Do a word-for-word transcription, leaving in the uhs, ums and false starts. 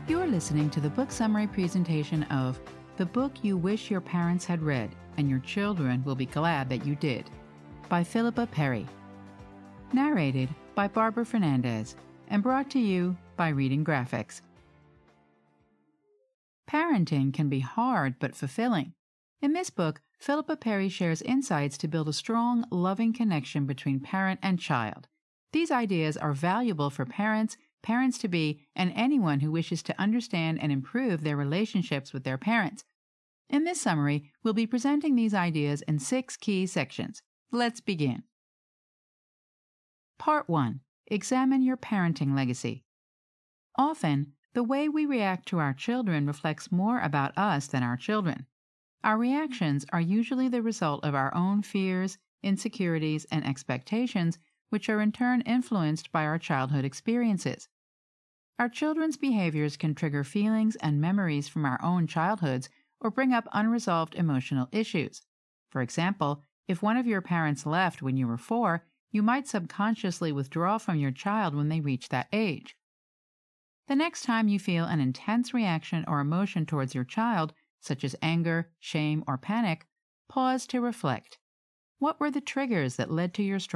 You're listening to the book summary presentation of The Book You Wish Your Parents Had Read, and Your Children Will Be Glad That You Did, by Philippa Perry. Narrated by Barbara Fernandez, and brought to you by Reading Graphics. Parenting can be hard but fulfilling. In this book, Philippa Perry shares insights to build a strong, loving connection between parent and child. These ideas are valuable for parents, parents-to-be, and anyone who wishes to understand and improve their relationships with their parents. In this summary, we'll be presenting these ideas in six key sections. Let's begin. Part one. Examine your parenting legacy. Often, the way we react to our children reflects more about us than our children. Our reactions are usually the result of our own fears, insecurities, and expectations, which are in turn influenced by our childhood experiences. Our children's behaviors can trigger feelings and memories from our own childhoods or bring up unresolved emotional issues. For example, if one of your parents left when you were four, you might subconsciously withdraw from your child when they reach that age. The next time you feel an intense reaction or emotion towards your child, such as anger, shame, or panic, pause to reflect. What were the triggers that led to your strong